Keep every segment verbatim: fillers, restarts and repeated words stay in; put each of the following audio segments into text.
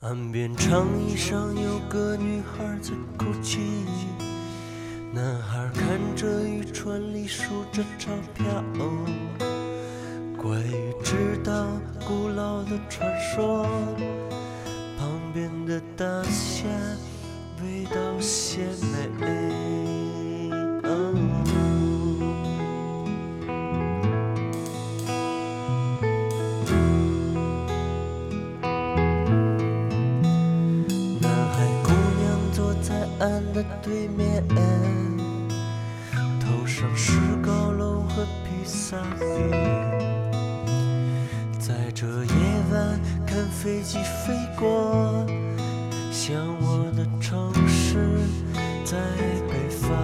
岸边长椅上有个女孩在哭泣，男孩看着渔船里数着钞票，关于知道古老的传说，旁边的大虾味道鲜美。哦岸的对面，头上是高楼和披萨饼，在这夜晚看飞机飞过，像我的城市在北方。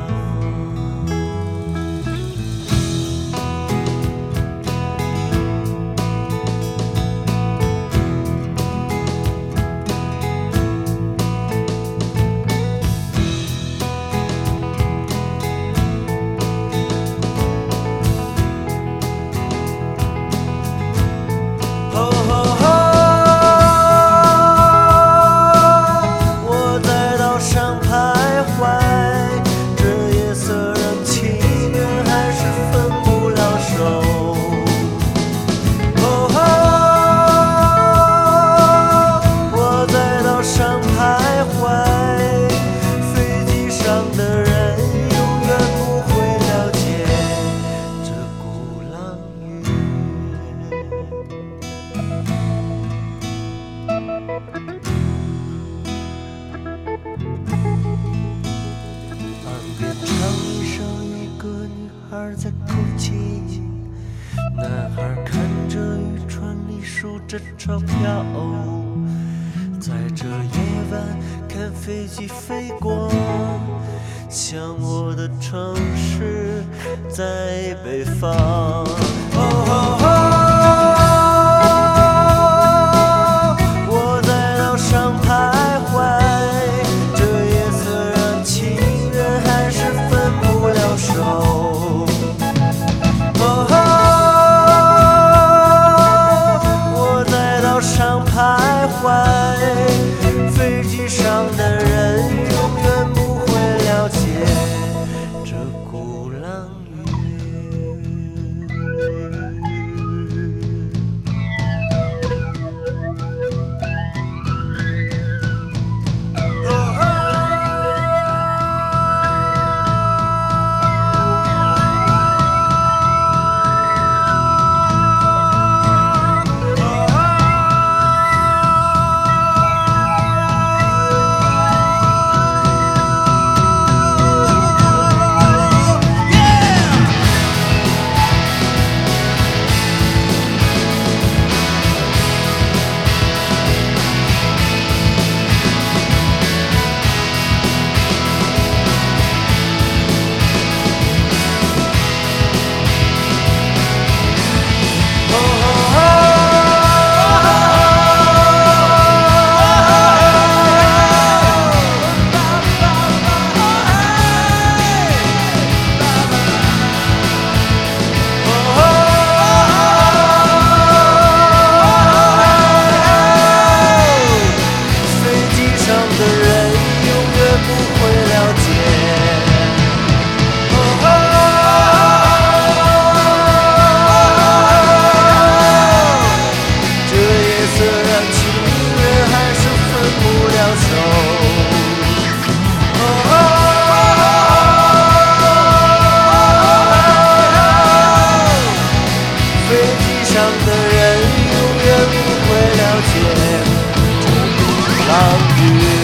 在哭泣，男孩看着渔船里数着钞票，在这夜晚看飞机飞过，像我的城市在北方。哦哦哦飞机上的人永远不会了解这鼓浪屿。的人永远不会了解这鼓浪屿。